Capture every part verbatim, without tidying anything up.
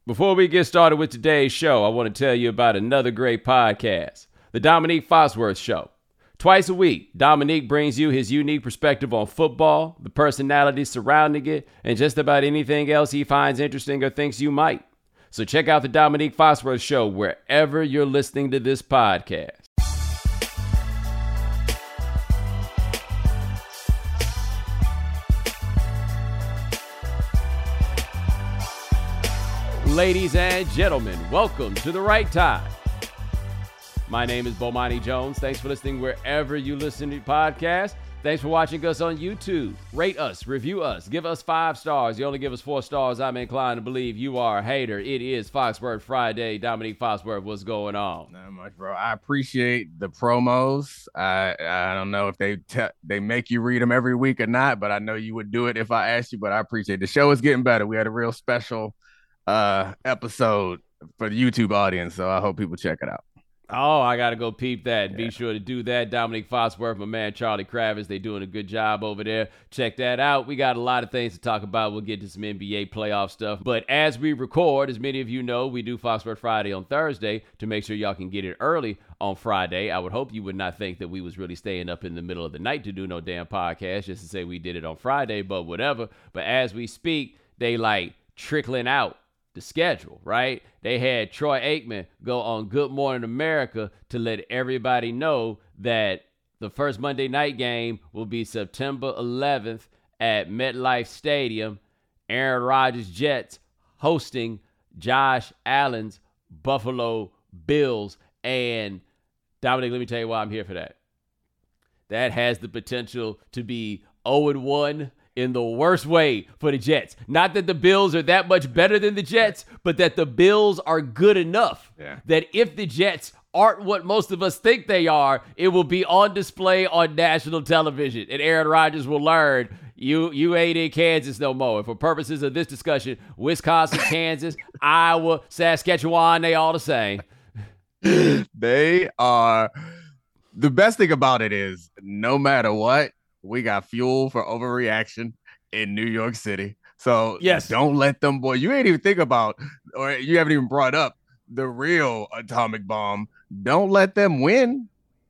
Before we get started with today's show, I want to tell you about another great podcast, The Dominique Foxworth Show. Twice a week, Dominique brings you his unique perspective on football, the personalities surrounding it, and just about anything else he finds interesting or thinks you might. So check out The Dominique Foxworth Show wherever you're listening to this podcast. Ladies and gentlemen, welcome to The Right Time. My name is Bomani Jones. Thanks for listening wherever you listen to podcasts. Thanks for watching us on YouTube. Rate us, review us, give us five stars. You only give us four stars, I'm inclined to believe you are a hater. It is Foxworth Friday. Dominique Foxworth, what's going on? Not much, bro. I appreciate the promos. I I don't know if they te- they make you read them every week or not, but I know you would do it if I asked you. But I appreciate it. The show is getting better. We had a real special uh episode for the YouTube audience, so I hope people check it out. Oh, I gotta go peep that. Yeah. Be sure to do that. Dominique Foxworth, my man Charlie Kravitz, they doing a good job over there. Check that out. We got a lot of things to talk about. We'll get to some N B A playoff stuff. But as we record, as many of you know, we do Foxworth Friday on Thursday to make sure y'all can get it early on Friday. I would hope you would not think that we was really staying up in the middle of the night to do no damn podcast just to say we did it on Friday, but whatever. But as we speak, they like trickling out the schedule, right? They had Troy Aikman go on Good Morning America to let everybody know that the first Monday night game will be September eleventh at MetLife Stadium. Aaron Rodgers Jets hosting Josh Allen's Buffalo Bills. And Dominic, let me tell you why I'm here for that. That has the potential to be oh and one in the worst way for the Jets. Not that the Bills are that much better than the Jets, but that the Bills are good enough Yeah. that if the Jets aren't what most of us think they are, it will be on display on national television. And Aaron Rodgers will learn, you you ain't in Kansas no more. And for purposes of this discussion, Wisconsin, Kansas, Iowa, Saskatchewan, they all the same. They are. The best thing about it is, no matter what, we got fuel for overreaction in New York City. So yes, don't let them, boy. You ain't even think about, or you haven't even brought up the real atomic bomb. Don't let them win.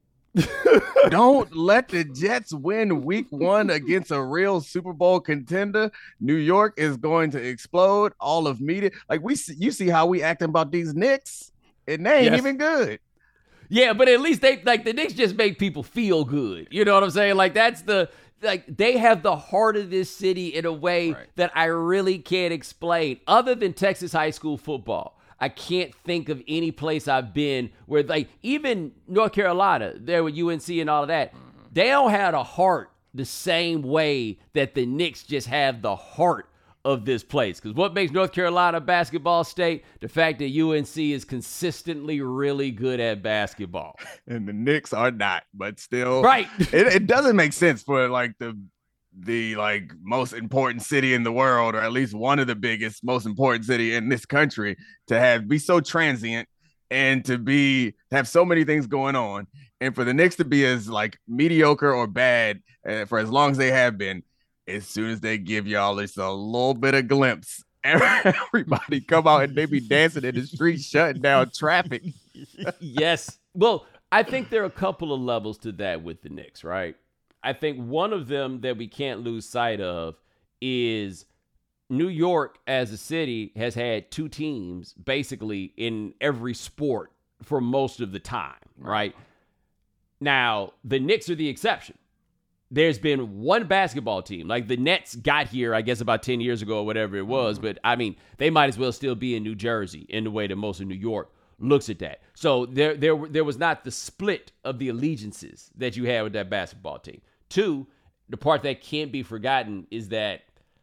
Don't let the Jets win week one against a real Super Bowl contender. New York is going to explode. All of media, like we see, you see how we acting about these Knicks, and they ain't yes. even good. Yeah, but at least they like the Knicks just make people feel good. You know what I'm saying? Like that's the like they have the heart of this city in a way Right. that I really can't explain. Other than Texas high school football, I can't think of any place I've been where like even North Carolina, there with U N C and all of that, mm-hmm. they don't have a heart the same way that the Knicks just have the heart of this place. Because what makes North Carolina a basketball state? The fact that U N C is consistently really good at basketball. And the Knicks are not, but still. Right. it, it doesn't make sense for like the the like most important city in the world, or at least one of the biggest, most important city in this country, to have be so transient and to be have so many things going on. And for the Knicks to be as like mediocre or bad uh, for as long as they have been, as soon as they give y'all just a little bit of glimpse, everybody come out and they be dancing in the street, shutting down traffic. Yes. Well, I think there are a couple of levels to that with the Knicks, right? I think one of them that we can't lose sight of is New York as a city has had two teams basically in every sport for most of the time, right? Now, the Knicks are the exception. There's been one basketball team. Like the Nets got here, I guess, about ten years ago or whatever it was. But, I mean, they might as well still be in New Jersey in the way that most of New York looks at that. So there, there, there was not the split of the allegiances that you had with that basketball team. Two, the part that can't be forgotten is that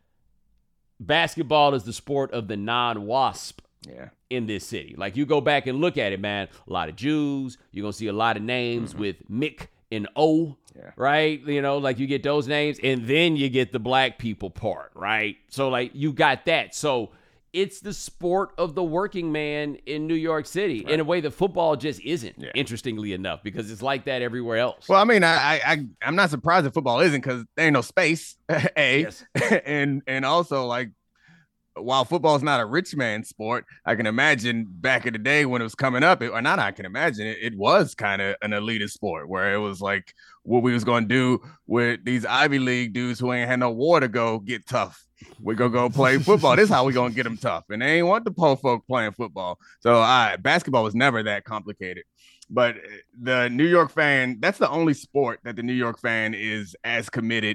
basketball is the sport of the non-WASP yeah. in this city. Like, you go back and look at it, man, a lot of Jews. You're going to see a lot of names mm-hmm. with Mick and O, yeah. right? You know, like you get those names, and then you get the black people part, right? So, like, you got that. So, it's the sport of the working man in New York City right. in a way that football just isn't, yeah. interestingly enough, because it's like that everywhere else. Well, I mean, I, I, I'm not surprised that football isn't, because there ain't no space, A, yes. and and also, like, while football is not a rich man sport, I can imagine back in the day when it was coming up, it, or not, I can imagine it, it was kind of an elitist sport where it was like what we was going to do with these Ivy League dudes who ain't had no war to go get tough. We're going to go play football. This is how we going to get them tough. And they ain't want the poor folk playing football. So uh, basketball was never that complicated. But the New York fan, that's the only sport that the New York fan is as committed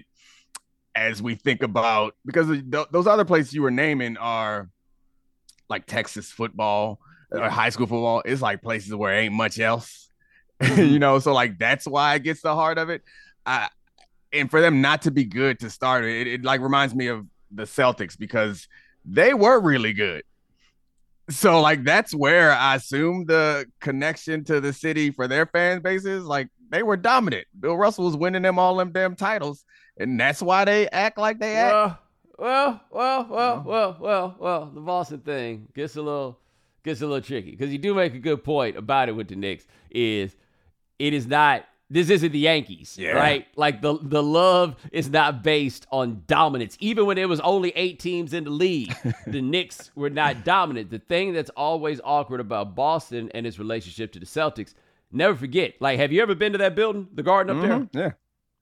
as we think about, because th- those other places you were naming are like Texas football or high school football. It's like places where ain't much else, you know? So like, that's why it gets the heart of it. I, and for them not to be good to start, it, it like reminds me of the Celtics because they were really good. So like, that's where I assume the connection to the city for their fan bases, like they were dominant. Bill Russell was winning them all them damn titles. And that's why they act like they act. Well, well, well, well, well, well, well. The Boston thing gets a little gets a little tricky because you do make a good point about it with the Knicks. Is it is not this isn't the Yankees, yeah. right? Like the the love is not based on dominance. Even when it was only eight teams in the league, the Knicks were not dominant. The thing that's always awkward about Boston and its relationship to the Celtics, never forget. Like, have you ever been to that building, the Garden up mm-hmm. there? Yeah.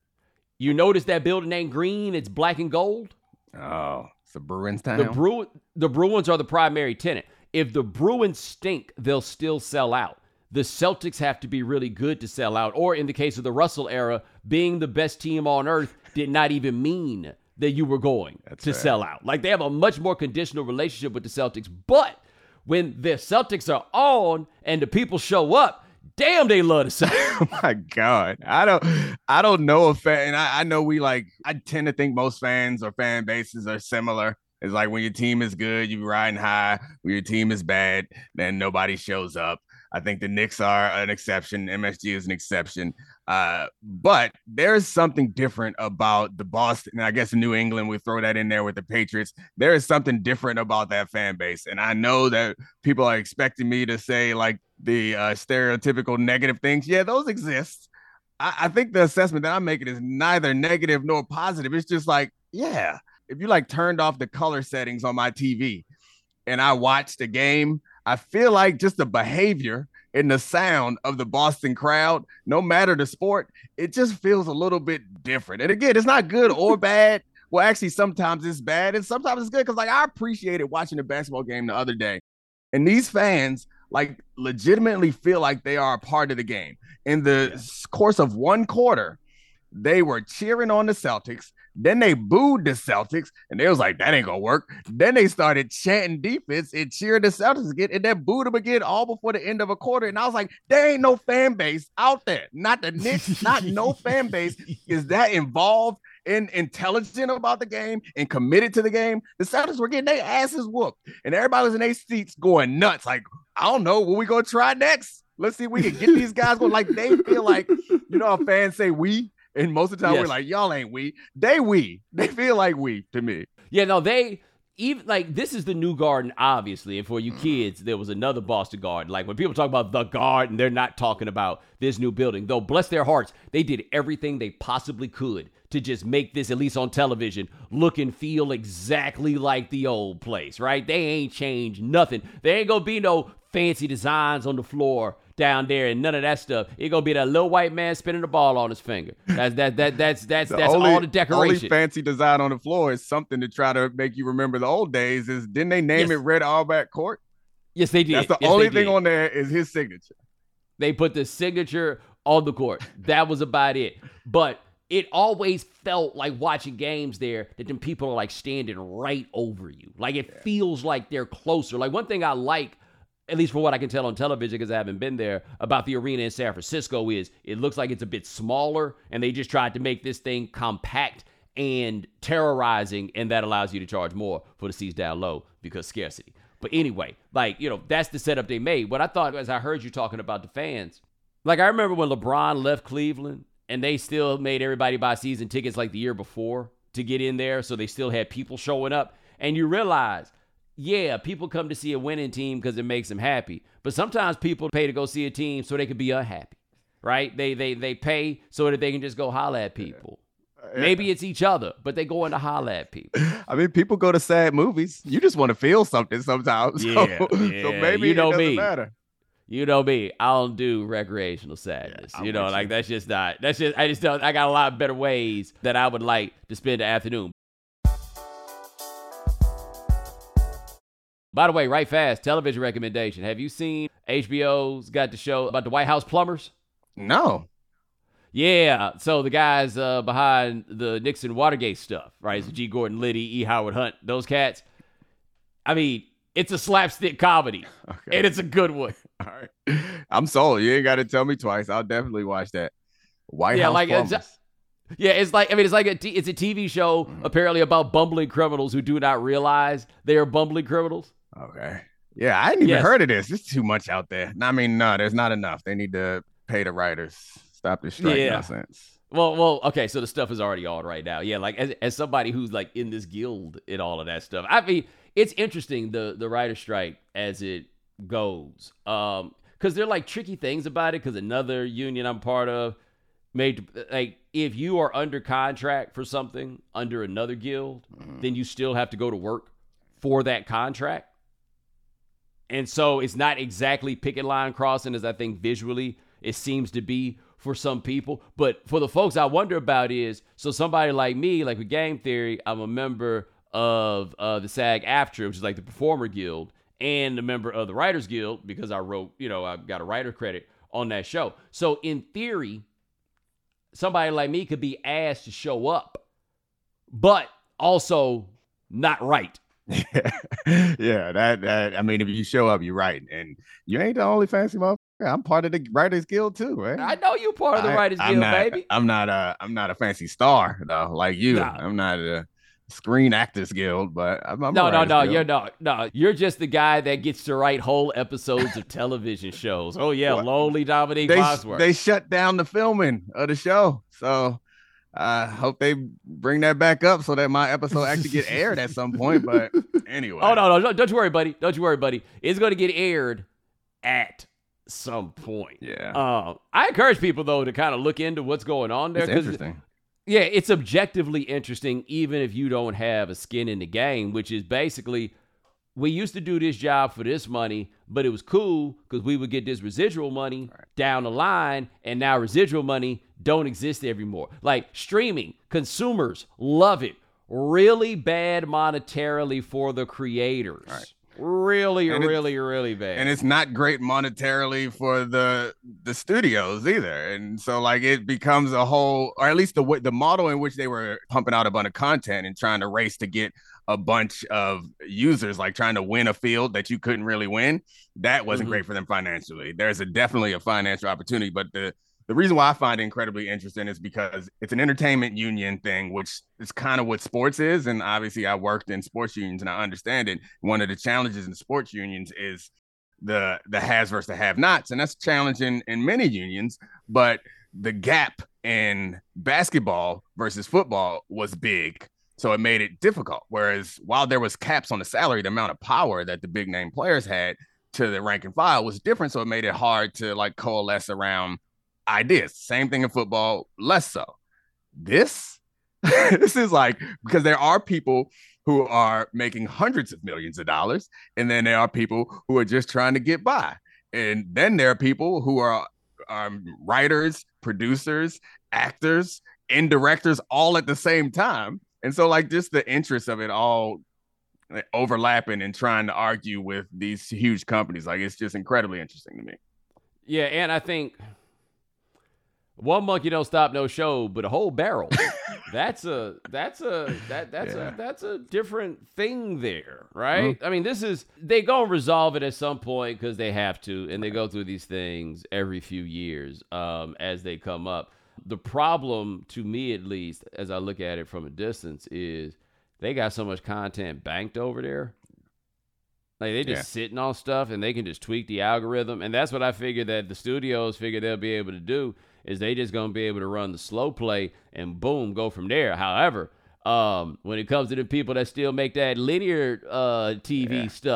You notice that building ain't green, it's black and gold? Oh, it's the Bruins town. The, Bru- the Bruins are the primary tenant. If the Bruins stink, they'll still sell out. The Celtics have to be really good to sell out. Or in the case of the Russell era, being the best team on earth did not even mean that you were going That's to right. sell out. Like, they have a much more conditional relationship with the Celtics. But when the Celtics are on and the people show up, damn, they love to sell. Oh my God. I don't I don't know if fan I, I know we like I tend to think most fans or fan bases are similar. It's like when your team is good, you riding high. When your team is bad, then nobody shows up. I think the Knicks are an exception. M S G is an exception. Uh, but there's something different about the Boston, and I guess in New England, we throw that in there with the Patriots. There is something different about that fan base. And I know that people are expecting me to say like the uh, stereotypical negative things. Yeah, those exist. I, I think the assessment that I'm making is neither negative nor positive. It's just like, yeah, if you like turned off the color settings on my T V and I watched the game, I feel like just the behavior and the sound of the Boston crowd, no matter the sport, it just feels a little bit different. And again, it's not good or bad. Well, actually, sometimes it's bad and sometimes it's good because, like, I appreciated watching the basketball game the other day. And these fans, like, legitimately feel like they are a part of the game. In the yeah. course of one quarter, they were cheering on the Celtics. Then they booed the Celtics, and they was like, that ain't gonna work. Then they started chanting defense and cheering the Celtics again, and then booed them again all before the end of a quarter. And I was like, there ain't no fan base out there. Not the Knicks, not no fan base is that involved and intelligent about the game and committed to the game. The Celtics were getting their asses whooped, and everybody was in their seats going nuts. Like, I don't know, what we gonna try next? Let's see if we can get these guys going. Like, they feel like, you know how fans say we? And most of the time, yes. we're like, y'all ain't we. They we. They feel like we to me. Yeah, no, they, even like, this is the new Garden, obviously. And for you kids, there was another Boston Garden. Like, when people talk about the Garden, they're not talking about this new building. Though, bless their hearts, they did everything they possibly could to just make this, at least on television, look and feel exactly like the old place, right? They ain't changed nothing. There ain't gonna be no fancy designs on the floor down there and none of that stuff. It's gonna be that little white man spinning the ball on his finger. That's that that that's that's the that's only, all the decoration. Only fancy design on the floor is something to try to make you remember the old days. Is didn't they name yes. it Red Auerbach Court? Yes, they did. That's the yes, only thing on there is his signature. They put the signature on the court. That was about it. But it always felt like watching games there that then people are like standing right over you. Like it yeah. feels like they're closer. Like one thing I like, at least from what I can tell on television because I haven't been there, about the arena in San Francisco is it looks like it's a bit smaller and they just tried to make this thing compact and terrorizing, and that allows you to charge more for the seats down low because scarcity. But anyway, like, you know, that's the setup they made. What I thought as I heard you talking about the fans, like I remember when LeBron left Cleveland and they still made everybody buy season tickets like the year before to get in there, so they still had people showing up. And you realize, yeah, people come to see a winning team because it makes them happy. But sometimes people pay to go see a team so they can be unhappy, right? They they they pay so that they can just go holler at people. Maybe it's each other, but they go in to holler at people. I mean, people go to sad movies. You just want to feel something sometimes. Yeah, so, yeah. so maybe you know it doesn't me. matter. You know me. I don't do recreational sadness. Yeah, you know, like you. that's just not. That's just. I just don't. I got a lot better ways that I would like to spend the afternoon. By the way, right fast, television recommendation. Have you seen H B O's got the show about the White House plumbers? No. Yeah, so the guys uh, behind the Nixon Watergate stuff, right? It's G. Gordon Liddy, E. Howard Hunt, those cats. I mean, it's a slapstick comedy, okay. And it's a good one. All right, I'm sold. You ain't got to tell me twice. I'll definitely watch that. White yeah, House like plumbers. It's, yeah, it's like I mean, it's like a t- it's a T V show mm-hmm. apparently about bumbling criminals who do not realize they are bumbling criminals. Okay. Yeah, I hadn't even yes. heard of this. There's too much out there. I mean, no, there's not enough. They need to pay the writers. Stop this strike yeah. nonsense. Well, well, okay, so the stuff is already on right now. Yeah, like as, as somebody who's like in this guild and all of that stuff. I mean, it's interesting the the writer strike as it goes. Um, because they're like tricky things about it. Because another union I'm part of made like if you are under contract for something under another guild, mm. then you still have to go to work for that contract. And so it's not exactly picket line crossing as I think visually it seems to be for some people. But for the folks I wonder about is, so somebody like me, like with Game Theory, I'm a member of uh, the SAG-AFTRA, which is like the Performer Guild, and a member of the Writers Guild because I wrote, you know, I got a writer credit on that show. So in theory, somebody like me could be asked to show up, but also not write. Yeah, yeah. That that I mean, if you show up, you're right, and you ain't the only fancy motherfucker. I'm part of the Writers Guild too, right? I know you part of the I, Writers I'm Guild, not, baby. I'm not a I'm not a fancy star though, like you. Nah. I'm not a Screen Actors Guild, but I'm, I'm no, a no, no. Guild. You're not. No, you're just the guy that gets to write whole episodes of television shows. Oh yeah, well, Lonely Dominique they, Bosworth. They shut down the filming of the show, so. I hope they bring that back up so that my episode actually get aired at some point. But anyway. Oh, no, no. Don't you worry, buddy. Don't you worry, buddy. It's going to get aired at some point. Yeah. Uh, I encourage people, though, to kind of look into what's going on there. It's interesting. Yeah, it's objectively interesting, even if you don't have a skin in the game, which is basically, we used to do this job for this money, but it was cool because we would get this residual money right. down the line, and now residual money don't exist anymore. Like streaming, consumers love it. Really bad monetarily for the creators. Right. Really, and really, really bad. And it's not great monetarily for the the studios either. And so like it becomes a whole, or at least the the model in which they were pumping out a bunch of content and trying to race to get a bunch of users, like trying to win a field that you couldn't really win. That wasn't mm-hmm. great for them financially. There's a definitely a financial opportunity, but the The reason why I find it incredibly interesting is because it's an entertainment union thing, which is kind of what sports is. And obviously I worked in sports unions and I understand it. One of the challenges in sports unions is the the haves versus the have-nots. And that's challenging in many unions. But the gap in basketball versus football was big. So it made it difficult. Whereas while there was caps on the salary, the amount of power that the big name players had to the rank and file was different. So it made it hard to like coalesce around ideas. Same thing in football, less so. This, this is like, because there are people who are making hundreds of millions of dollars, and then there are people who are just trying to get by. And then there are people who are um, writers, producers, actors, and directors all at the same time. And so like just the interest of it all overlapping and trying to argue with these huge companies, like it's just incredibly interesting to me. Yeah, and I think one monkey don't stop no show, but a whole barrel. that's a that's a that that's yeah. a that's a different thing there, right? Mm-hmm. I mean, this is they gonna resolve it at some point because they have to, and they go through these things every few years um, as they come up. The problem, to me at least, as I look at it from a distance, is they got so much content banked over there. Like they just yeah. sitting on stuff, and they can just tweak the algorithm, and that's what I figured that the studios figure they'll be able to do. Is they just going to be able to run the slow play and boom, go from there. However, um, when it comes to the people that still make that linear uh, T V yeah. stuff,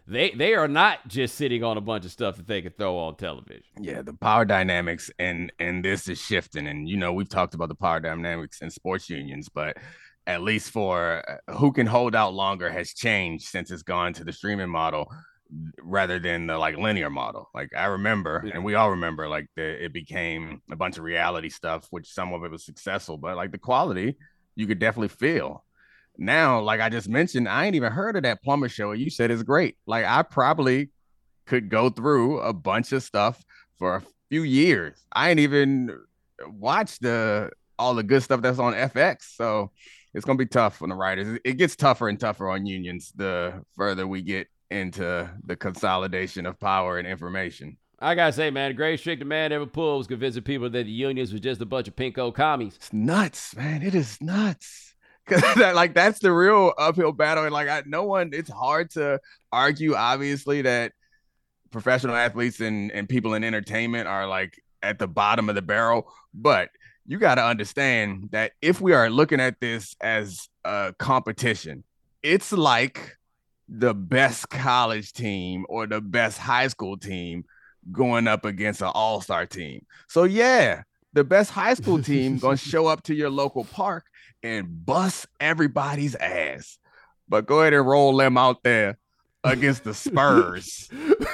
They they are not just sitting on a bunch of stuff that they could throw on television. Yeah, the power dynamics and and this is shifting. And, you know, we've talked about the power dynamics in sports unions, but at least for who can hold out longer has changed since it's gone to the streaming model rather than the like linear model. Like I remember, yeah. and we all remember, like the, it became a bunch of reality stuff, which some of it was successful, but like the quality you could definitely feel. Now, like I just mentioned, I ain't even heard of that plumber show. You said it's great. Like I probably could go through a bunch of stuff for a few years. I ain't even watched the all the good stuff that's on F X. So it's gonna be tough on the writers. It gets tougher and tougher on unions the further we get into the consolidation of power and information. I gotta say, man, the greatest trick the man ever pulled was convincing people that the unions was just a bunch of pinko commies. It's nuts, man. It is nuts. Cause that, like that's the real uphill battle, and like I, no one. It's hard to argue, obviously, that professional athletes and and people in entertainment are like at the bottom of the barrel. But you got to understand that if we are looking at this as a competition, it's like the best college team or the best high school team going up against an all-star team. So yeah, the best high school team gonna show up to your local park and bust everybody's ass, but go ahead and roll them out there against the Spurs.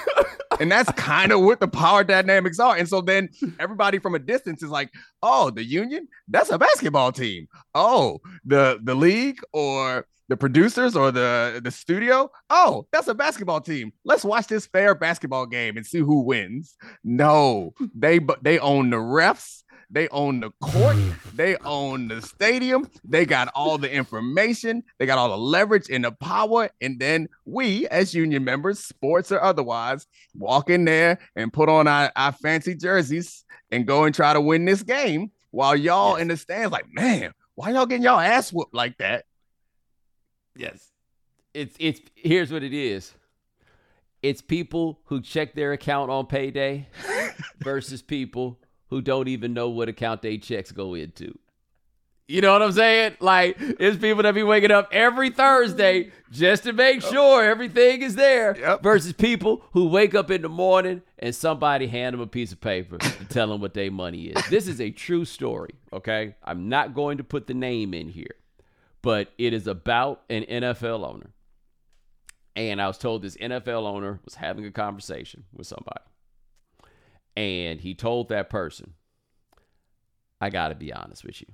And that's kind of what the power dynamics are. And so then everybody from a distance is like, oh, the union, that's a basketball team. Oh, the the league or the producers or the, the studio, oh, that's a basketball team. Let's watch this fair basketball game and see who wins. No, they they own the refs. They own the court. They own the stadium. They got all the information. They got all the leverage and the power. And then we, as union members, sports or otherwise, walk in there and put on our, our fancy jerseys and go and try to win this game while y'all yes. in the stands like, man, why y'all getting y'all ass whooped like that? Yes. It's it's here's what it is. It's people who check their account on payday versus people who don't even know what account they checks go into. You know what I'm saying? Like, it's people that be waking up every Thursday just to make sure everything is there yep. versus people who wake up in the morning and somebody hand them a piece of paper and tell them what their money is. This is a true story, okay? I'm not going to put the name in here, but it is about an N F L owner. And I was told this N F L owner was having a conversation with somebody. And he told that person, I got to be honest with you.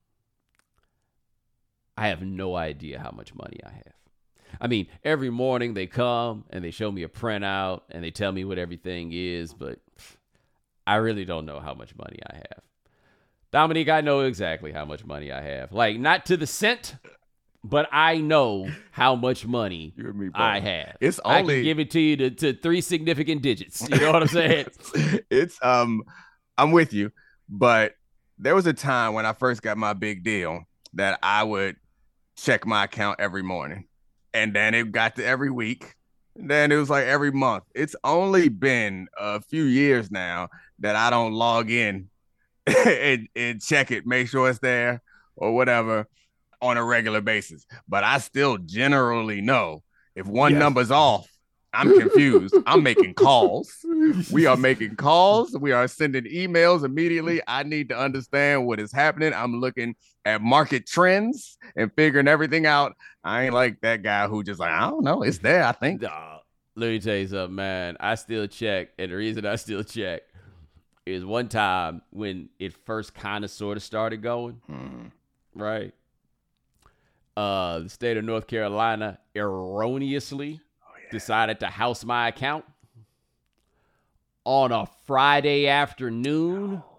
I have no idea how much money I have. I mean, every morning they come and they show me a printout and they tell me what everything is, but I really don't know how much money I have. Dominique, I know exactly how much money I have. Like, not to the cent, but I know how much money you and me, I have. It's only I can give it to you to, to three significant digits. You know what I'm saying? it's, it's um, I'm with you, but there was a time when I first got my big deal that I would check my account every morning, and then it got to every week, and then it was like every month. It's only been a few years now that I don't log in and, and check it, make sure it's there or whatever on a regular basis. But I still generally know if one yes. number's off, I'm confused. I'm making calls. We are making calls. We are sending emails immediately. I need to understand what is happening. I'm looking at market trends and figuring everything out. I ain't like that guy who just like, I don't know. It's there, I think. Nah, let me tell you something, man. I still check. And the reason I still check is one time when it first kind of sort of started going, hmm. right? Uh, the state of North Carolina erroneously oh, yeah. decided to house my account on a Friday afternoon. No.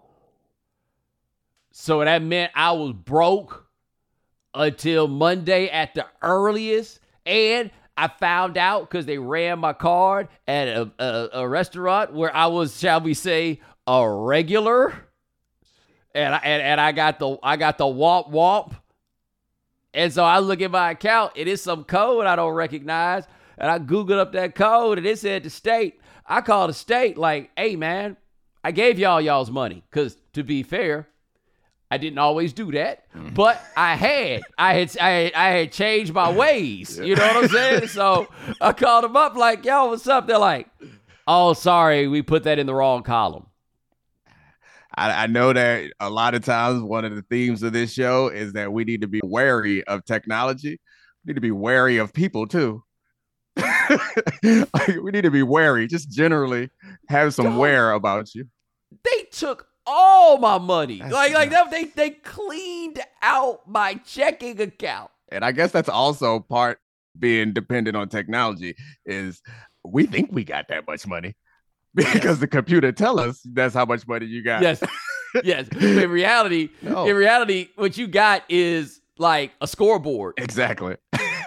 So that meant I was broke until Monday at the earliest. And I found out because they ran my card at a, a, a restaurant where I was, shall we say, a regular. And I, and, and I got the I got the womp womp. And so I look at my account, it is some code I don't recognize. And I Googled up that code, and it said the state. I called the state like, hey, man, I gave y'all y'all's money. Because to be fair, I didn't always do that, but I had. I had I had, I had changed my ways. You know what I'm saying? So I called them up like, yo, what's up? They're like, oh, sorry, we put that in the wrong column. I, I know that a lot of times one of the themes of this show is that we need to be wary of technology. We need to be wary of people too. Like, we need to be wary, just generally have some Dog. wear about you. They took all my money. That's like like nuts. that, they they cleaned out my checking account. And I guess that's also part being dependent on technology is we think we got that much money because the computer tell us that's how much money you got. Yes. Yes. In reality, No. in reality, what you got is like a scoreboard. Exactly.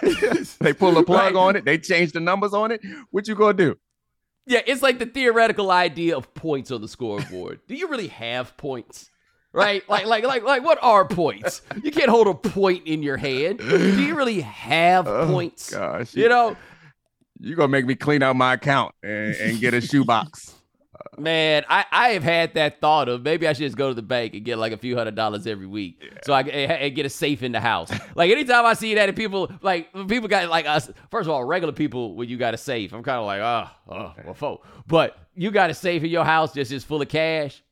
They pull the plug Right. on it. They change the numbers on it. What you gonna do? Yeah, it's like the theoretical idea of points on the scoreboard. Do you really have points? Right? Like, like, like, like, what are points? You can't hold a point in your hand. Do you really have Oh, points? Gosh, You know, you gonna make me clean out my account and, and get a shoebox. man, I, I have had that thought of maybe I should just go to the bank and get like a few hundred dollars every week, yeah. so I can and get a safe in the house. Like anytime I see that, and people like people got like us. First of all, regular people when you got a safe, I'm kind of like, oh, oh, well, fo. But you got a safe in your house that's just full of cash.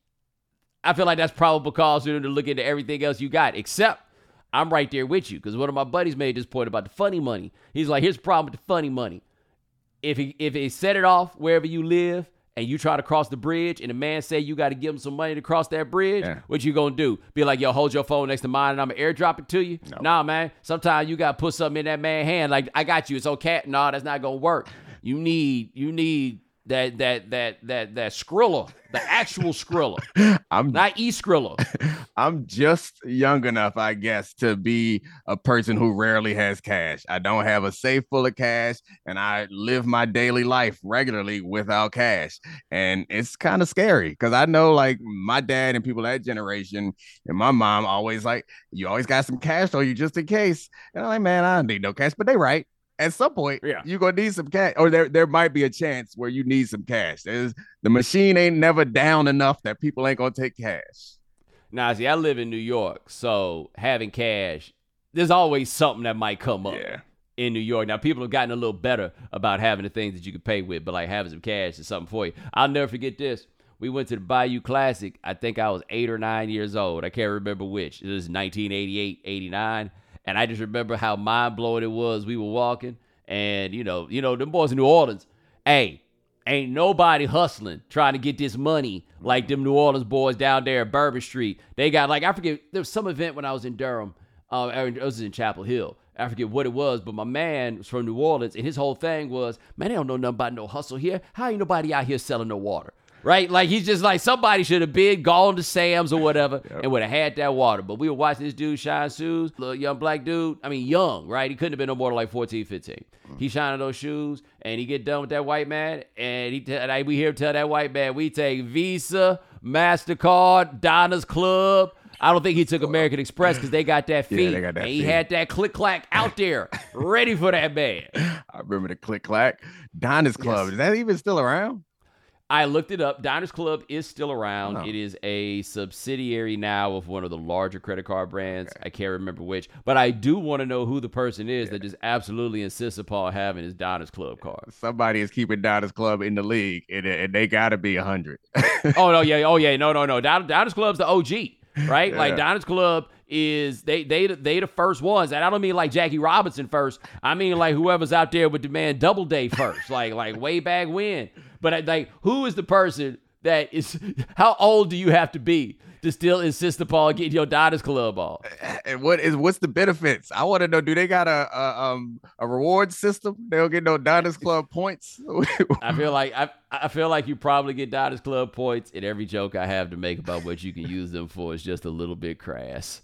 I feel like that's probable cause for them to look into everything else you got. Except I'm right there with you because one of my buddies made this point about the funny money. He's like, here's the problem with the funny money. If he if he set it off wherever you live. And you try to cross the bridge, and the man say you got to give him some money to cross that bridge, yeah. What you gonna do? Be like, yo, hold your phone next to mine, and I'm gonna airdrop it to you? No. Nah, man. Sometimes you gotta put something in that man's hand. Like, I got you. It's okay. No, nah, that's not gonna work. You need, you need that that that that that Skrilla, the actual Skrilla. I'm not e-Skrilla. I'm just young enough, I guess, to be a person who rarely has cash. I don't have a safe full of cash, and I live my daily life regularly without cash. And it's kind of scary because I know, like, my dad and people that generation and my mom always like, you always got some cash on you just in case. And I'm like, man, I don't need no cash, but they right. At some point, yeah. You're going to need some cash, or there, there might be a chance where you need some cash. There's, the machine ain't never down enough that people ain't going to take cash. Now, see, I live in New York, so having cash, there's always something that might come up yeah. in New York. Now, people have gotten a little better about having the things that you can pay with, but like having some cash is something for you. I'll never forget this. We went to the Bayou Classic. I think I was eight or nine years old. I can't remember which. It was nineteen eighty-eight, eighty-nine. And I just remember how mind-blowing it was. We were walking, and, you know, you know, them boys in New Orleans, hey, ain't nobody hustling trying to get this money like them New Orleans boys down there at Bourbon Street. They got, like, I forget, there was some event when I was in Durham. Uh, it was in Chapel Hill. I forget what it was, but my man was from New Orleans, and his whole thing was, man, they don't know nothing about no hustle here. How ain't nobody out here selling no water? Right? Like, he's just like, somebody should have been gone to Sam's or whatever yep. and would have had that water. But we were watching this dude shine shoes, little young black dude. I mean, young, right? He couldn't have been no more than like fourteen, fifteen. Mm-hmm. He shining those shoes, and he get done with that white man, and he t- and we hear him tell that white man, we take Visa, MasterCard, Diners Club. I don't think he took American Express because they got that fee. Yeah, they got that and fee. He had that click-clack out there ready for that man. I remember the click-clack. Diners Club, yes. Is that even still around? I looked it up. Diners Club is still around. Oh. It is a subsidiary now of one of the larger credit card brands. Okay. I can't remember which. But I do want to know who the person is yeah. that just absolutely insists upon having his Diners Club card. Somebody is keeping Diners Club in the league, and, and they got to be one hundred. oh, no, yeah. Oh, yeah. No, no, no. Din- Diners Club's the O G, right? Yeah. Like, Diners Club is they they they the first ones, and I don't mean like Jackie Robinson first. I mean like whoever's out there with the man Doubleday first, like like way back when. But like, who is the person that is? How old do you have to be to still insist upon getting your Diners Club on? And what is what's the benefits? I want to know. Do they got a, a um a reward system? They don't get no Diners Club points. I feel like I I feel like you probably get Diners Club points, and every joke I have to make about what you can use them for is just a little bit crass.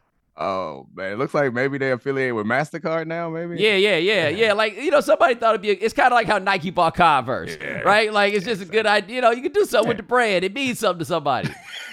Oh, man. It looks like maybe they're affiliated with MasterCard now, maybe? Yeah, yeah, yeah, yeah. Like, you know, somebody thought it'd be, a, it's kind of like how Nike bought Converse, yeah. right? Like, it's just a good idea. You know, you can do something with the brand. It means something to somebody.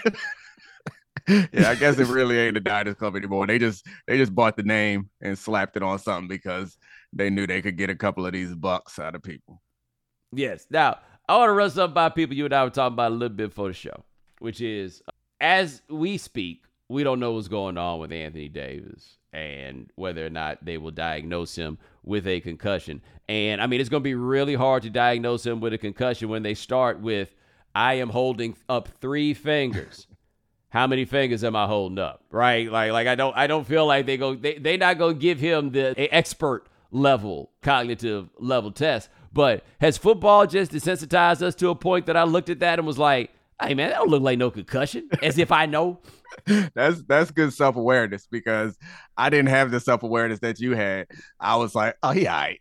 Yeah, I guess it really ain't the Diners Club anymore. They just they just bought the name and slapped it on something because they knew they could get a couple of these bucks out of people. Yes. Now, I want to run something by people you and I were talking about a little bit before the show, which is, as we speak, we don't know what's going on with Anthony Davis and whether or not they will diagnose him with a concussion. And, I mean, it's going to be really hard to diagnose him with a concussion when they start with, I am holding up three fingers. How many fingers am I holding up? Right? Like, like I don't I don't feel like they go they they not going to give him the a expert level, cognitive level test. But has football just desensitized us to a point that I looked at that and was like, hey, man, that don't look like no concussion, as if I know. That's that's good self-awareness, because I didn't have the self-awareness that you had. I was like, oh, he all right.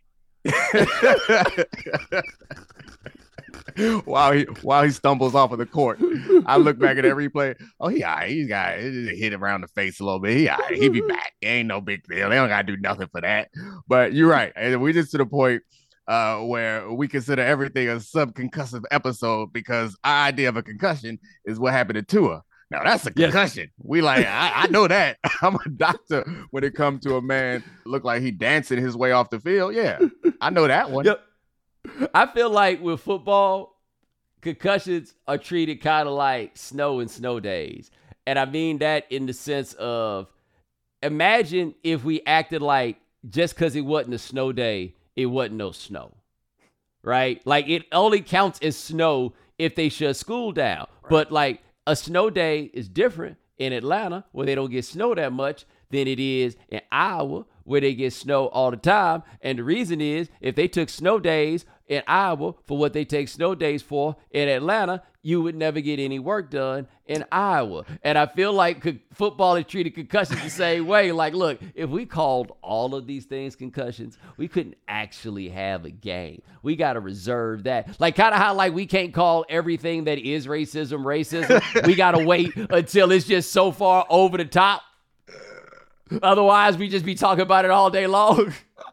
while he while he stumbles off of the court, I look back at every play. Oh, he all right. He got hit around the face a little bit. He all right. He be back. Ain't no big deal. They don't got to do nothing for that. But you're right. And we just to the point uh, where we consider everything a subconcussive episode, because our idea of a concussion is what happened to Tua. Now, that's a concussion. Yes. We like, I, I know that. I'm a doctor when it comes to a man look like he dancing his way off the field. Yeah, I know that one. Yep. I feel like with football, concussions are treated kind of like snow and snow days. And I mean that in the sense of, imagine if we acted like just because it wasn't a snow day, it wasn't no snow. Right? Like, it only counts as snow if they shut school down. Right. But like, a snow day is different in Atlanta, where they don't get snow that much, than it is in Iowa, where they get snow all the time. And the reason is, if they took snow days in Iowa for what they take snow days for in Atlanta, you would never get any work done in Iowa. And I feel like co- football is treated concussions the same way. Like, look, if we called all of these things concussions, we couldn't actually have a game. We got to reserve that. Like, kind of how, like, we can't call everything that is racism, racism. We got to wait until it's just so far over the top. Otherwise, we just be talking about it all day long.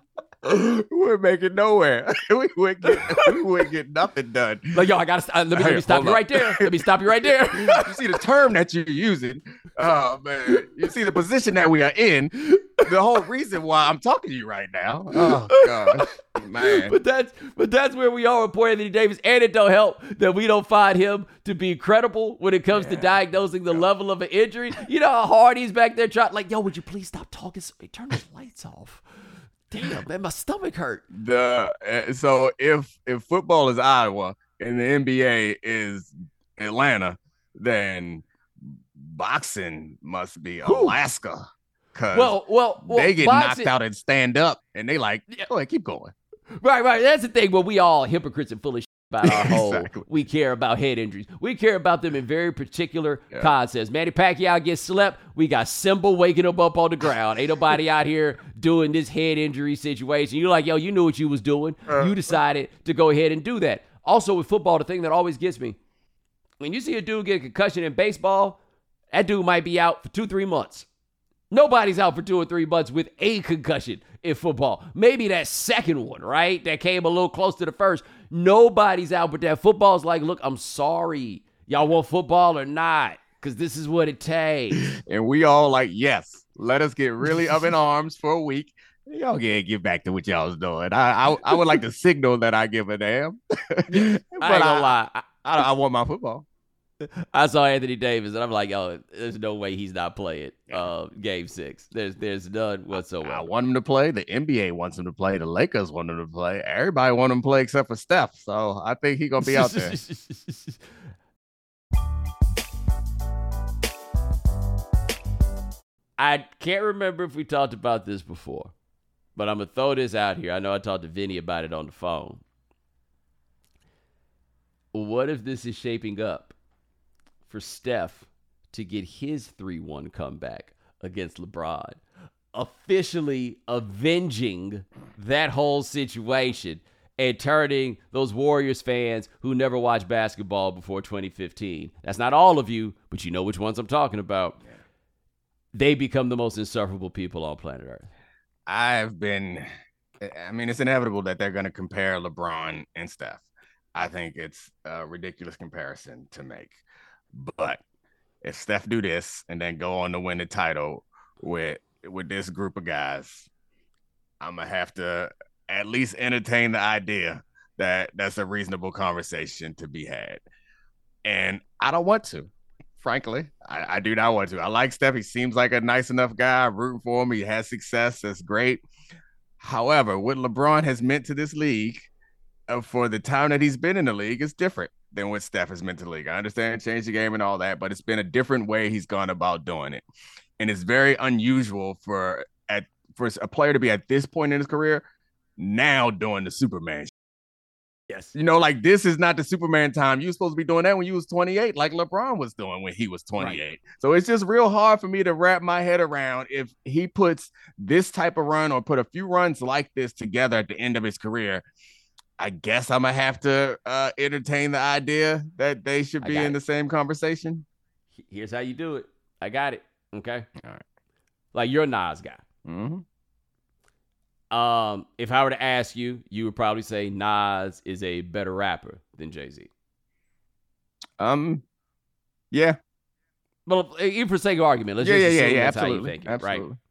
We're making nowhere. we wouldn't get, we wouldn't get nothing done. Like, yo, I gotta uh, let me, hey, let me stop you up. right there. Let me stop you right there. You see the term that you're using. Oh man, you see the position that we are in. The whole reason why I'm talking to you right now. Oh gosh, man. But that's but that's where we are with poor Anthony Davis, and it don't help that we don't find him to be credible when it comes yeah. to diagnosing the yeah. level of an injury. You know how hard he's back there trying. Like, yo, would you please stop talking? So turn those lights off. Damn, man, my stomach hurt. The uh, so if if football is Iowa and the N B A is Atlanta, then boxing must be Whew. Alaska. Cause well, well, well, they get boxing, knocked out and stand up, and they like, go ahead, keep going. Right, right. That's the thing. Where we all hypocrites and full of shit about our whole. Exactly. We care about head injuries. We care about them in very particular yeah. concepts. Manny Pacquiao gets slept. We got Simba waking him up on the ground. Ain't nobody out here doing this head injury situation. You're like, yo, you knew what you was doing. Uh, you decided to go ahead and do that. Also with football, the thing that always gets me, when you see a dude get a concussion in baseball, that dude might be out for two, three months. Nobody's out for two or three months with a concussion in football. Maybe that second one, right? That came a little close to the first. Nobody's out, but that football's like, look, I'm sorry. Y'all want football or not? Because this is what it takes. And we all like, yes, let us get really up in arms for a week. Y'all get get back to what y'all was doing. I I, I would like to signal that I give a damn. but I ain't gonna I, lie. I, I, I want my football. I saw Anthony Davis, and I'm like, oh, there's no way he's not playing uh, game six. There's there's none whatsoever. I, I want him to play. The N B A wants him to play. The Lakers want him to play. Everybody want him to play except for Steph. So I think he's going to be out there. I can't remember if we talked about this before, but I'm going to throw this out here. I know I talked to Vinny about it on the phone. What if this is shaping up for Steph to get his three one comeback against LeBron, officially avenging that whole situation and turning those Warriors fans who never watched basketball before twenty fifteen, that's not all of you, but you know which ones I'm talking about, yeah. They become the most insufferable people on planet Earth. I've been, I mean, it's inevitable that they're going to compare LeBron and Steph. I think it's a ridiculous comparison to make. But if Steph do this and then go on to win the title with with this group of guys, I'm going to have to at least entertain the idea that that's a reasonable conversation to be had. And I don't want to frankly. I, I do not want to. I like Steph. He seems like a nice enough guy. I'm rooting for him. He has success. That's great. However, what LeBron has meant to this league uh, for the time that he's been in the league is different than what Steph has meant to the league. I understand change the game and all that, but it's been a different way he's gone about doing it. And it's very unusual for at for a player to be at this point in his career now doing the Superman. Yes. You know, like this is not the Superman time. You were supposed to be doing that when you was twenty-eight, like LeBron was doing when he was twenty-eight. Right. So it's just real hard for me to wrap my head around if he puts this type of run or put a few runs like this together at the end of his career. I guess I'm going to have to uh, entertain the idea that they should be in it. the same conversation. Here's how you do it. I got it. Okay. All right. Like you're a Nas guy. Mm-hmm. Um, if I were to ask you, you would probably say Nas is a better rapper than Jay-Z. Um, yeah. Well, even for sake of argument, let's yeah, just yeah, assume yeah, yeah, that's absolutely. how you think it, absolutely. right?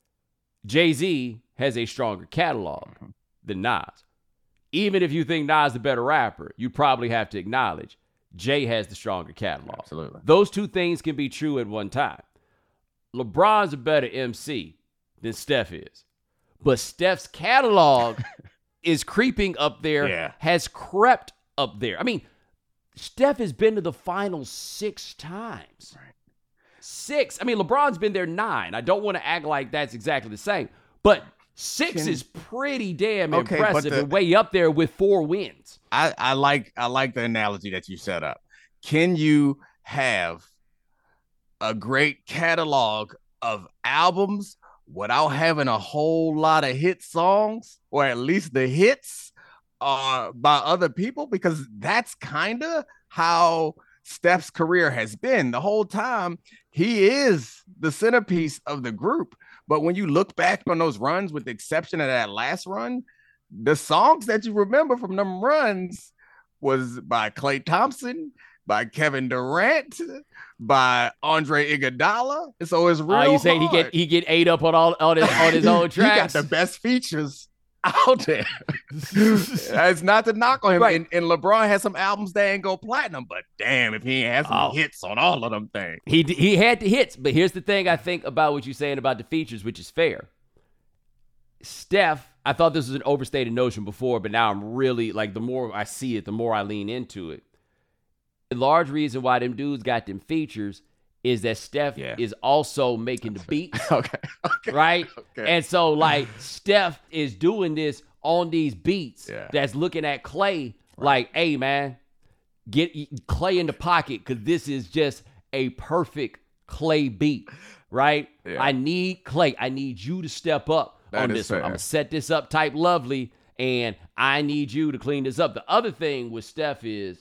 Jay-Z has a stronger catalog mm-hmm. than Nas. Even if you think Nas is the better rapper, you probably have to acknowledge Jay has the stronger catalog. Absolutely. Those two things can be true at one time. LeBron's a better M C than Steph is. But Steph's catalog is creeping up there, yeah. has crept up there. I mean, Steph has been to the finals six times. Right. Six. I mean, LeBron's been there nine. I don't want to act like that's exactly the same. But six Can, is pretty damn okay, impressive the, and way up there with four wins. I, I like I like the analogy that you set up. Can you have a great catalog of albums without having a whole lot of hit songs, or at least the hits uh, by other people? Because that's kind of how Steph's career has been the whole time. He is the centerpiece of the group. But when you look back on those runs, with the exception of that last run, the songs that you remember from them runs was by Klay Thompson, by Kevin Durant, by Andre Iguodala. So it's real. Oh, you saying hard. he get he get ate up on all on his on his own tracks? He got the best features out there. It's not to knock on him. Right. And, and LeBron has some albums that ain't go platinum, but damn, if he ain't has some oh. hits on all of them things. He he had the hits, but here's the thing I think about what you're saying about the features, which is fair. Steph, I thought this was an overstated notion before, but now I'm really, like, the more I see it, the more I lean into it. The large reason why them dudes got them features is that Steph yeah. is also making the beats. okay. okay. Right? Okay. And so, like, Steph is doing this on these beats yeah. that's looking at Klay like, hey, man, get Klay in the pocket because this is just a perfect Klay beat, right? Yeah. I need Klay. I need you to step up that on this fair. one. I'm going to set this up type lovely, and I need you to clean this up. The other thing with Steph is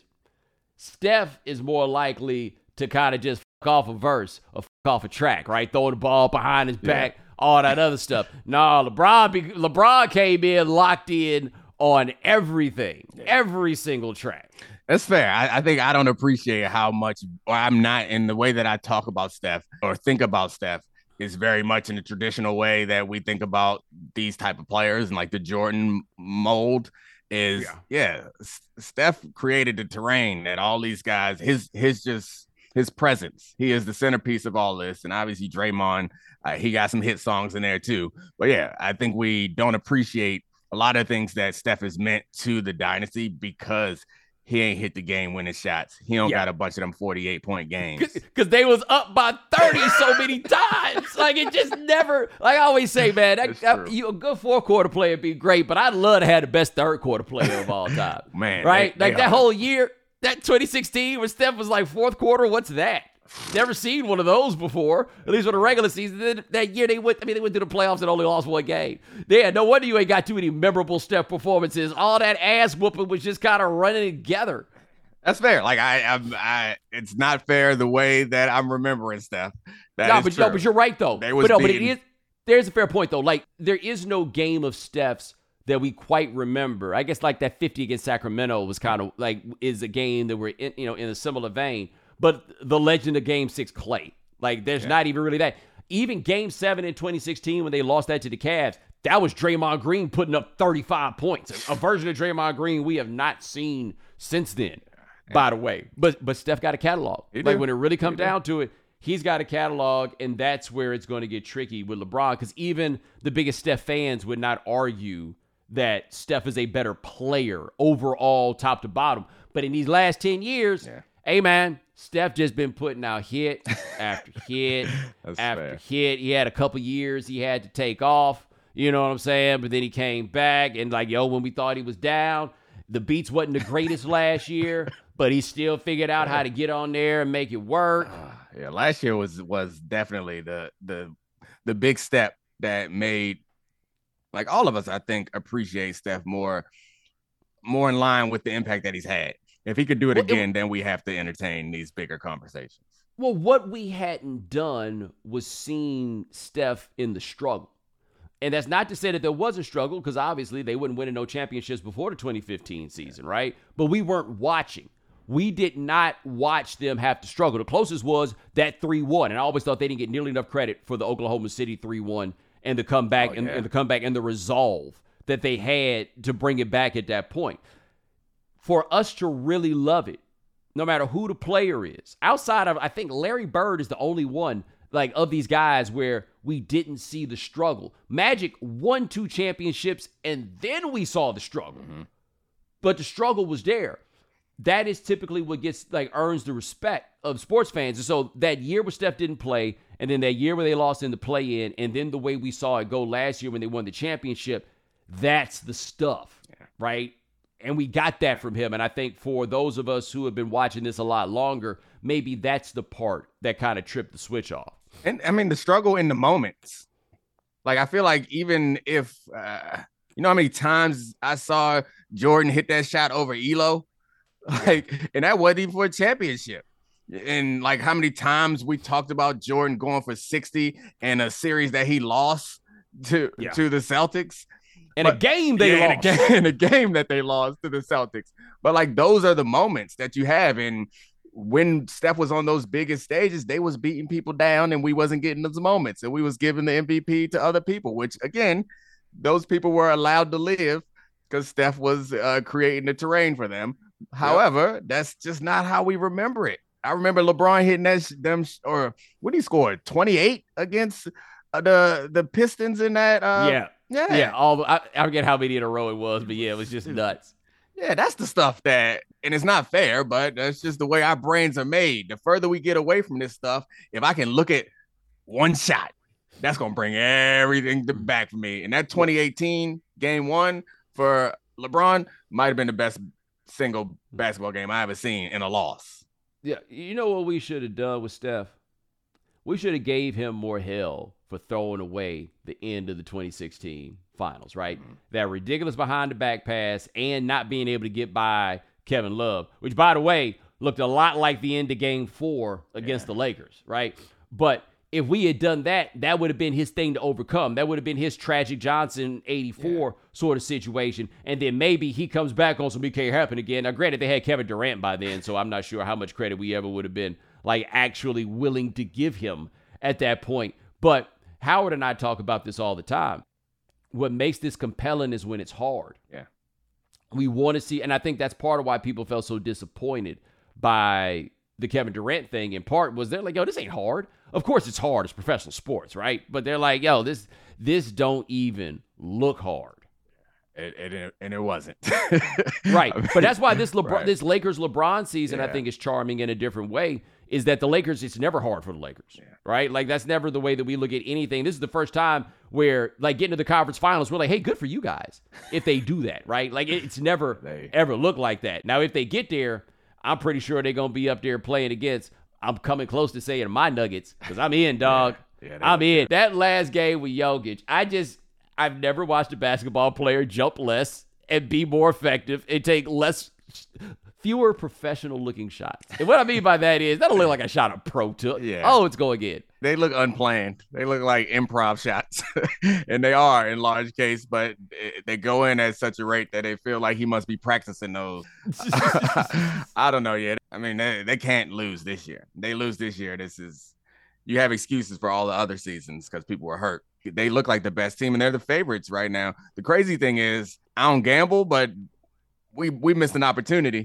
Steph is more likely to kind of just fuck off a verse or fuck off a track, right? Throw the ball behind his back, yeah. all that other stuff. No, LeBron be, LeBron came in locked in on everything, yeah. every single track. That's fair. I, I think I don't appreciate how much, or I'm not in the way that I talk about Steph or think about Steph is very much in the traditional way that we think about these type of players, and like the Jordan mold is, yeah, yeah Steph created the terrain that all these guys, his, his just, his presence, he is the centerpiece of all this. And obviously Draymond, uh, he got some hit songs in there too. But yeah, I think we don't appreciate a lot of things that Steph has meant to the dynasty because he ain't hit the game-winning shots. He don't yeah. got a bunch of them forty-eight point games. Because they was up by thirty so many times. Like, it just never, like I always say, man, that, that, you, a good fourth-quarter player would be great, but I'd love to have the best third-quarter player of all time. Man. Right? They, like, they that are. whole year, that twenty sixteen when Steph was like fourth quarter, what's that? Never seen one of those before, at least for the regular season. That year, they went, I mean, they went to the playoffs and only lost one game. Yeah, no wonder you ain't got too many memorable Steph performances. All that ass whooping was just kind of running together. That's fair. Like, I, I, I, it's not fair the way that I'm remembering Steph. That no, is but, true. no, but you're right, though. They was but no, but it beating. is, there's a fair point, though. Like, there is no game of Steph's that we quite remember. I guess, like, that fifty against Sacramento was kind of, like, is a game that we're, in, you know, in a similar vein. But the legend of Game six, Klay. Like, there's yeah. not even really that. Even Game seven in twenty sixteen when they lost that to the Cavs, that was Draymond Green putting up thirty-five points. A version of Draymond Green we have not seen since then. by the way. But but Steph got a catalog. He like do. when it really comes He down to it, he's got a catalog, and that's where it's going to get tricky with LeBron, because even the biggest Steph fans would not argue that Steph is a better player overall, top to bottom. But in these last ten years, Yeah. hey, man, Steph just been putting out hit after hit That's after fair. hit. He had a couple years he had to take off, you know what I'm saying? But then he came back, and like, yo, when we thought he was down, the beats wasn't the greatest last year, but he still figured out how to get on there and make it work. Uh, yeah, last year was was definitely the the the big step that made, like, all of us, I think, appreciate Steph more more in line with the impact that he's had. If he could do it Well, it- again, then we have to entertain these bigger conversations. Well, what we hadn't done was seen Steph in the struggle. And that's not to say that there was a struggle, because obviously they wouldn't win no championships before the twenty fifteen season, right? But we weren't watching. We did not watch them have to struggle. The closest was that three one. And I always thought they didn't get nearly enough credit for the Oklahoma City three one and the comeback Oh, and, yeah. and the comeback and the resolve that they had to bring it back at that point. For us to really love it, no matter who the player is, outside of, I think Larry Bird is the only one, like, of these guys where we didn't see the struggle. Magic won two championships, and then we saw the struggle. Mm-hmm. But the struggle was there. That is typically what gets, like, earns the respect of sports fans. And so that year where Steph didn't play, and then that year where they lost in the play-in, and then the way we saw it go last year when they won the championship, that's the stuff, Yeah. right? And we got that from him. And I think for those of us who have been watching this a lot longer, maybe that's the part that kind of tripped the switch off. And I mean, the struggle in the moments. Like, I feel like even if, uh, you know how many times I saw Jordan hit that shot over Elo? Like, and that wasn't even for a championship. And like, how many times we talked about Jordan going for sixty in a series that he lost to, Yeah. to the Celtics. And a But- game they Yeah, lost. In a, game, in a game that they lost to the Celtics. But like, those are the moments that you have. And when Steph was on those biggest stages, they was beating people down, and we wasn't getting those moments, and we was giving the M V P to other people, which again, those people were allowed to live because Steph was uh, creating the terrain for them. However, that's just not how we remember it. I remember LeBron hitting that sh- them sh- or what he scored twenty-eight against uh, the the Pistons in that. Uh, yeah. yeah, Yeah. All I, I forget how many in a row it was, but yeah, it was just nuts. Yeah, that's the stuff that, and it's not fair, but that's just the way our brains are made. The further we get away from this stuff, if I can look at one shot, that's going to bring everything to, back for me. And that twenty eighteen game one for LeBron might have been the best single basketball game I ever seen in a loss. Yeah. You know what we should have done with Steph? We should have gave him more hell for throwing away the end of the twenty sixteen finals, right? Mm-hmm. That ridiculous behind the back pass and not being able to get by Kevin Love, which, by the way, looked a lot like the end of game four against Yeah. the Lakers, right? But if we had done that, that would have been his thing to overcome. That would have been his Tragic Johnson eighty-four sort of situation. And then maybe he comes back on some it can't happen again. Now, granted, they had Kevin Durant by then, so I'm not sure how much credit we ever would have been like actually willing to give him at that point. But Howard and I talk about this all the time. What makes this compelling is when it's hard. Yeah. We want to see, and I think that's part of why people felt so disappointed by the Kevin Durant thing. In part was they're like, yo, this ain't hard. Of course it's hard. It's professional sports, right? But they're like, yo, this this don't even look hard. It, it, and it wasn't. Right. I mean, But that's why this LeBron, right. this Lakers LeBron season, I Yeah. think, is charming in a different way, is that the Lakers, it's never hard for the Lakers, Yeah. right? Like, that's never the way that we look at anything. This is the first time where, like, getting to the conference finals, we're like, hey, good for you guys if they do that, right? Like, it- it's never, They- ever looked like that. Now, if they get there, I'm pretty sure they're going to be up there playing against, I'm coming close to saying my Nuggets, because I'm in, dog. Yeah, they I'm look in. That last game with Jokic, I just, I've never watched a basketball player jump less and be more effective and take less, fewer professional looking shots. And what I mean by that is, that don't look like a shot a pro took. Yeah. Oh, it's going in. They look unplanned. They look like improv shots, and they are in large case, but they go in at such a rate that they feel like he must be practicing those. I don't know yet. I mean, they, they can't lose this year. They lose this year. This is, you have excuses for all the other seasons because people were hurt. They look like the best team, and they're the favorites right now. The crazy thing is, I don't gamble, but we we missed an opportunity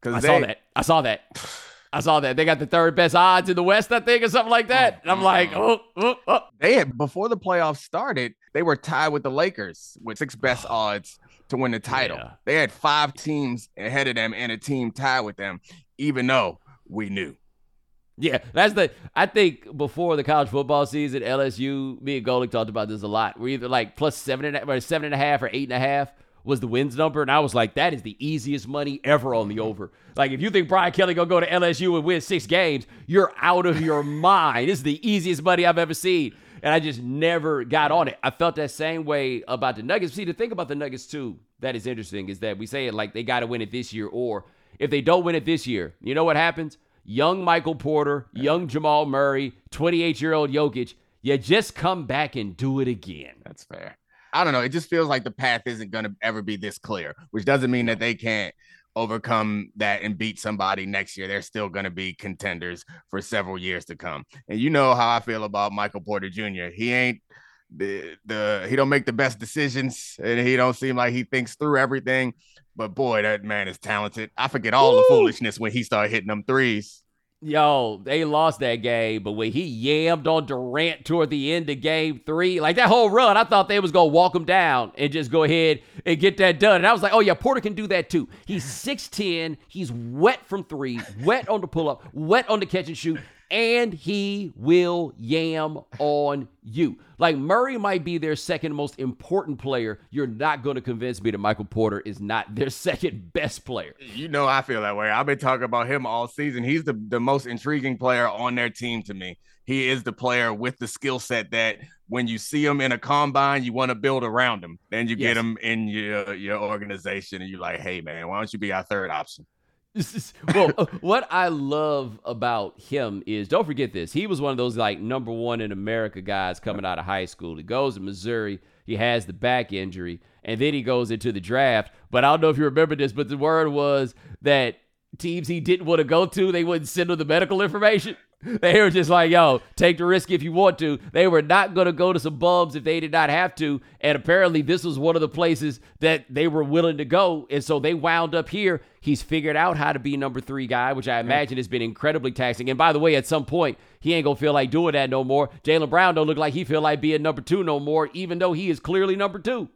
I they, saw that. I saw that. I saw that. They got the third best odds in the West, I think, or something like that. And I'm like, oh, oh, oh. They had, before the playoffs started, they were tied with the Lakers with six best odds to win the title. Yeah. They had five teams ahead of them and a team tied with them, even though we knew. Yeah, that's the, I think before the college football season, L S U, me and Golick talked about this a lot. We're either like plus seven and, or seven and a half or eight and a half was the wins number. And I was like, that is the easiest money ever on the over. Like, if you think Brian Kelly going to go to L S U and win six games, you're out of your mind. This is the easiest money I've ever seen. And I just never got on it. I felt that same way about the Nuggets. See, the thing about the Nuggets, too, that is interesting is that we say it like they got to win it this year, or if they don't win it this year, you know what happens? Young Michael Porter, young Jamal Murray, twenty-eight-year-old Jokic, you just come back and do it again. That's fair. I don't know. It just feels like the path isn't going to ever be this clear, which doesn't mean that they can't overcome that and beat somebody next year. They're still going to be contenders for several years to come. And you know how I feel about Michael Porter Junior He ain't the, the he don't make the best decisions, and he don't seem like he thinks through everything. But boy, that man is talented. I forget all Woo! the foolishness when he started hitting them threes. Yo, they lost that game, but when he yammed on Durant toward the end of game three, like that whole run, I thought they was going to walk him down and just go ahead and get that done. And I was like, oh, yeah, Porter can do that too. He's six ten. He's wet from three, wet on the pull-up, wet on the catch and shoot, and he will yam on you. Like, Murray might be their second most important player. You're not going to convince me that Michael Porter is not their second best player. You know I feel that way. I've been talking about him all season. He's the, the most intriguing player on their team to me. He is the player with the skill set that when you see him in a combine, you want to build around him. Then you yes. get him in your, your organization, and you're like, hey, man, why don't you be our third option? Well, what I love about him is, don't forget this, he was one of those like number one in America guys coming out of high school. He goes to Missouri, he has the back injury, and then he goes into the draft. But I don't know if you remember this, but the word was that teams he didn't want to go to, they wouldn't send him the medical information. They were just like, yo, take the risk if you want to. They were not going to go to some bums if they did not have to. And apparently this was one of the places that they were willing to go. And so they wound up here. He's figured out how to be number three guy, which I imagine has been incredibly taxing. And by the way, at some point, he ain't going to feel like doing that no more. Jaylen Brown don't look like he feel like being number two no more, even though he is clearly number two.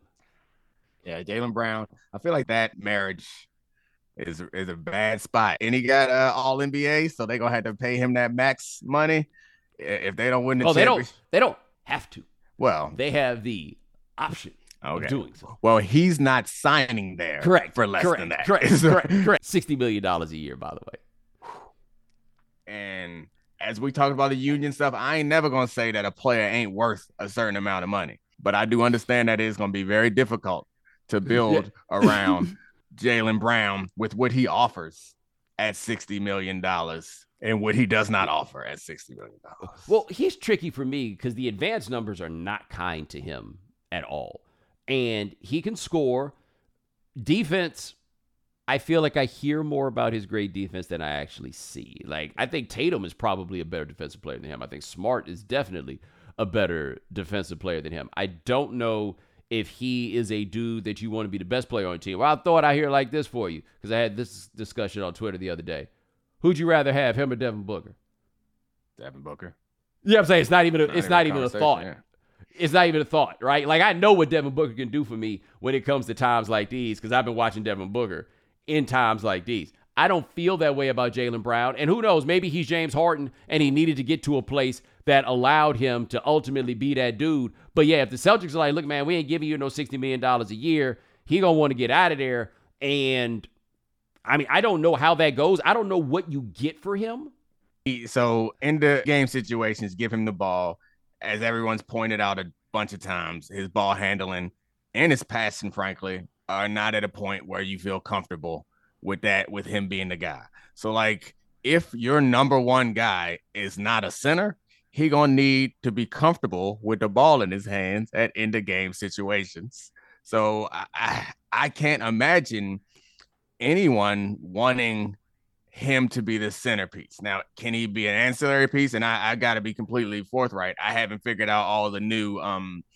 Yeah, Jaylen Brown, I feel like that marriage is is a bad spot. And he got uh, all N B A, so they're going to have to pay him that max money if they don't win the oh, championship. They don't, they don't have to. Well, they have the option okay. of doing so. Well, he's not signing there correct. for less correct. than that. Correct. correct. Correct. sixty million dollars a year, by the way. And as we talked about the union stuff, I ain't never going to say that a player ain't worth a certain amount of money. But I do understand that it's going to be very difficult to build yeah. around Jaylen Brown with what he offers at sixty million dollars and what he does not offer at sixty million dollars. Well, he's tricky for me because the advanced numbers are not kind to him at all. And he can score. Defense, I feel like I hear more about his great defense than I actually see. Like, I think Tatum is probably a better defensive player than him. I think Smart is definitely a better defensive player than him. I don't know if he is a dude that you want to be the best player on your team. Well, I'll throw it out here like this for you, because I had this discussion on Twitter the other day. Who'd you rather have, him or Devin Booker? Devin Booker. Yeah, I'm saying it's not even a, it's, it's not even a thought. Yeah. It's not even a thought, right? Like, I know what Devin Booker can do for me when it comes to times like these, because I've been watching Devin Booker in times like these. I don't feel that way about Jaylen Brown. And who knows, maybe he's James Harden and he needed to get to a place that allowed him to ultimately be that dude. But yeah, if the Celtics are like, look, man, we ain't giving you no sixty million dollars a year, he going to want to get out of there. And I mean, I don't know how that goes. I don't know what you get for him. So in the game situations, give him the ball. As everyone's pointed out a bunch of times, his ball handling and his passing, frankly, are not at a point where you feel comfortable with that, with him being the guy. So, like, if your number one guy is not a center, he gonna need to be comfortable with the ball in his hands at end of game situations. So I, I, I can't imagine anyone wanting him to be the centerpiece. Now, can he be an ancillary piece? And I, I got to be completely forthright. I haven't figured out all the new um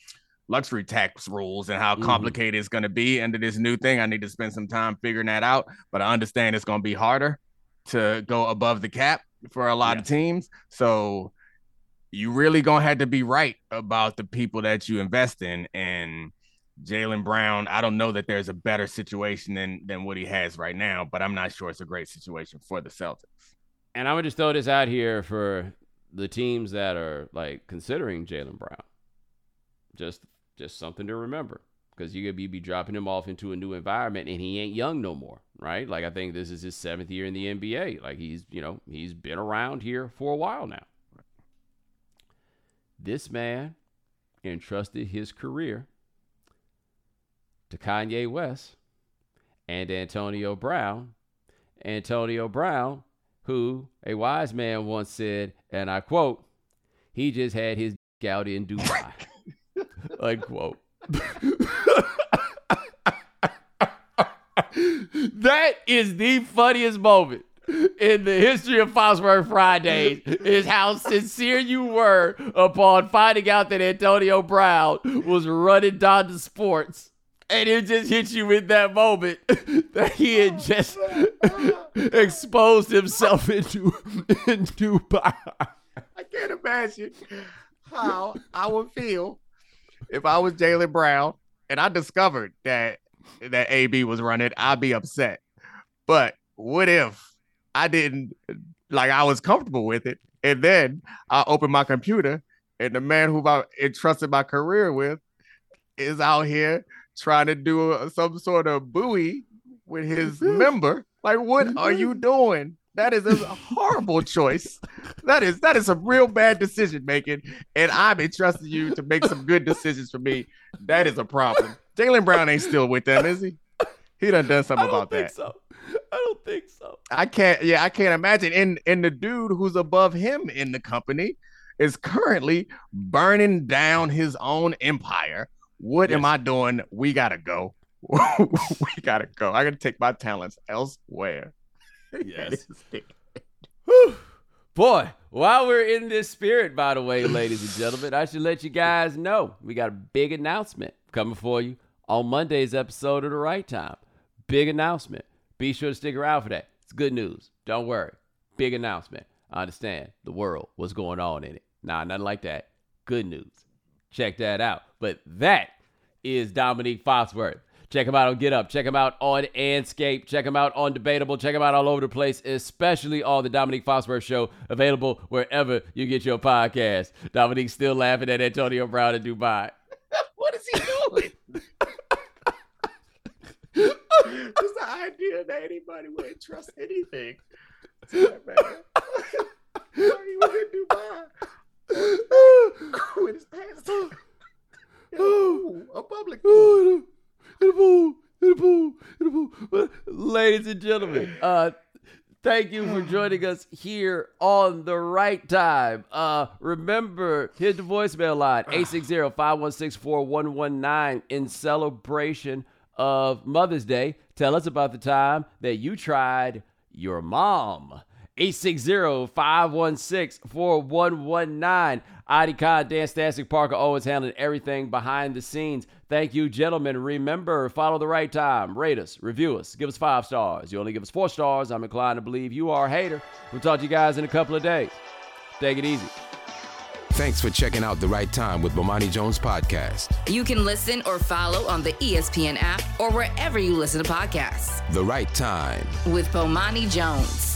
luxury tax rules and how complicated mm-hmm. it's going to be under this new thing. I need to spend some time figuring that out, but I understand it's going to be harder to go above the cap for a lot yeah. of teams. So you really going to have to be right about the people that you invest in. And Jaylen Brown, I don't know that there's a better situation than, than what he has right now, but I'm not sure it's a great situation for the Celtics. And I'm going to just throw this out here for the teams that are like considering Jaylen Brown. Just just something to remember, because you could be, be dropping him off into a new environment, and he ain't young no more, right? Like, I think this is his seventh year in the N B A. Like, he's, you know, he's been around here for a while now. This man entrusted his career to Kanye West and Antonio Brown. Antonio Brown, who a wise man once said, and I quote, he just had his dick out in Dubai. Unquote. That is the funniest moment in the history of Foxworth Fridays, is how sincere you were upon finding out that Antonio Brown was running Donda Sports. And it just hit you in that moment that he had just exposed himself into in Dubai. I can't imagine how I would feel if I was Jaylen Brown and I discovered that that A B was running. I'd be upset. But what if I didn't, like, I was comfortable with it, and then I open my computer and the man who I entrusted my career with is out here trying to do a, some sort of buoy with his member? Like, what are you doing? That is a horrible choice. That is that is some real bad decision making, and I'm entrusting you to make some good decisions for me. That is a problem. Jaylen Brown ain't still with them, is he? He done done something about that. I don't think so. I don't think so. I can't. Yeah, I can't imagine. And and the dude who's above him in the company is currently burning down his own empire. What yes. am I doing? We gotta go. we gotta go. I gotta take my talents elsewhere. Yes. Boy, while we're in this spirit, by the way, ladies and gentlemen, I should let you guys know we got a big announcement coming for you on Monday's episode of The Right Time. Big announcement. Be sure to stick around for that. It's good news. Don't worry. Big announcement. I understand the world, what's going on in it. Nah, nothing like that. Good news. Check that out. But that is Dominique Foxworth. Check him out on Get Up. Check him out on Anscape. Check him out on Debatable. Check him out all over the place, especially on the Dominique Foxworth Show, available wherever you get your podcast. Dominique's still laughing at Antonio Brown in Dubai. What is he doing? Just the idea that anybody would trust anything. That, man. He was in Dubai with his pants on. A public pool. In the pool, in the pool, in the pool. Ladies and gentlemen, uh, thank you for joining us here on The Right Time. Uh, remember, hit the voicemail line, eight six zero, five one six, four one one nine, in celebration of Mother's Day. Tell us about the time that you tried your mom. eight six zero, five one six, four one one nine. Adi Khan, Dan Stasic, Parker Owens handling everything behind the scenes. Thank you, gentlemen. Remember, follow The Right Time. Rate us, review us, give us five stars. You only give us four stars, I'm inclined to believe you are a hater. We'll talk to you guys in a couple of days. Take it easy. Thanks for checking out The Right Time with Bomani Jones Podcast. You can listen or follow on the E S P N app or wherever you listen to podcasts. The Right Time with Bomani Jones.